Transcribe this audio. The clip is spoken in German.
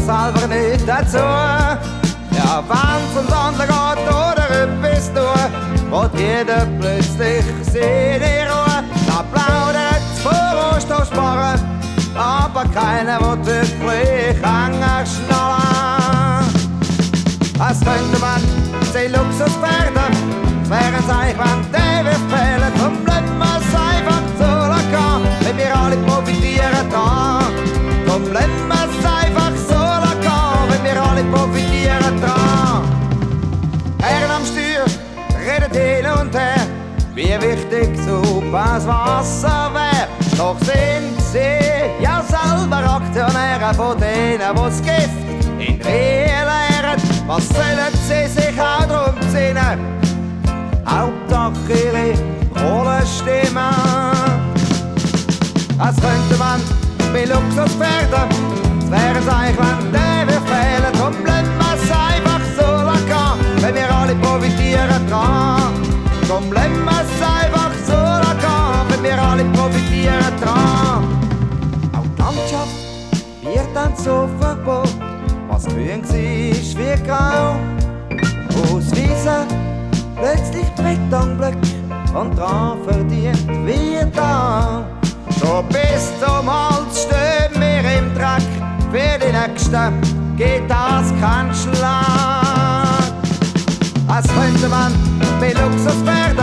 selber nicht dazu. Ja, wenn's ums andere geht oder etwas tun, wird jeder plötzlich seine Ruhe. Da plaudert's vor Rohstoff sparen, aber keiner wird wirklich angeschnallen. Als könnte man den Luxus werden, es wäre es eigentlich, wenn der wir fehlen. Drum bleiben wir's einfach so locker, wenn wir alle profitieren dran. Drum bleiben wir's einfach so locker, wenn wir alle profitieren dran. Herren am Steuer redet hin und her, wie wichtig sauberes Wasser wär. Doch sind sie ja selber Aktionäre von denen, wo's Gift in Rehe leeren. Was sollen sie sich auch drum zinnen? Hauptsache ihre Rolle stimmen. Als könnte man bei Luxus werden, es wäre es eigentlich, wenn der wir fehlen. Drum bleiben wir's einfach so locker, wenn wir alle profitieren dran. Drum bleiben wir's einfach so locker, wenn wir alle profitieren dran. Auch die Landschaft wird dann so verboten, was grün ist wie grau. Aus Wiesen plötzlich Betonblöcke und dran verdient wie da. So bis zum Hals stehen wir im Dreck, für die Nächsten geht das kein Schlag. Als könnte man bei Luxus werden,